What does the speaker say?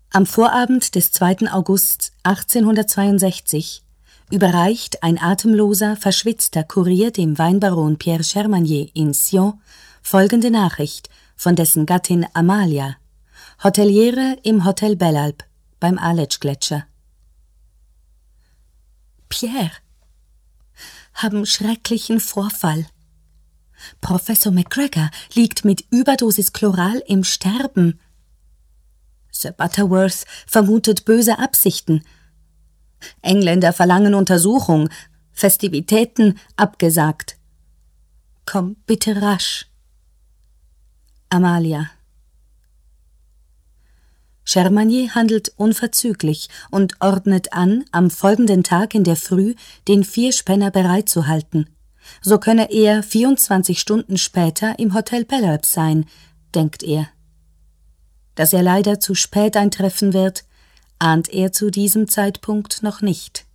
Am Vorabend des 2. August 1862 überreicht ein atemloser, verschwitzter Kurier dem Weinbaron Pierre Chermanier in Sion folgende Nachricht von dessen Gattin Amalia, Hoteliere im Hotel Belle-Alpe beim Aletsch-Gletscher. Pierre, haben schrecklichen Vorfall. Professor McGregor liegt mit Überdosis Chloral im Sterben. Sir Butterworth vermutet böse Absichten. Engländer verlangen Untersuchung, Festivitäten abgesagt. Komm bitte rasch. Amalia. Chermanier handelt unverzüglich und ordnet an, am folgenden Tag in der Früh den Vierspänner bereitzuhalten. So könne er 24 Stunden später im Hotel Belle-Alpe sein, denkt er. Dass er leider zu spät eintreffen wird, ahnt er zu diesem Zeitpunkt noch nicht.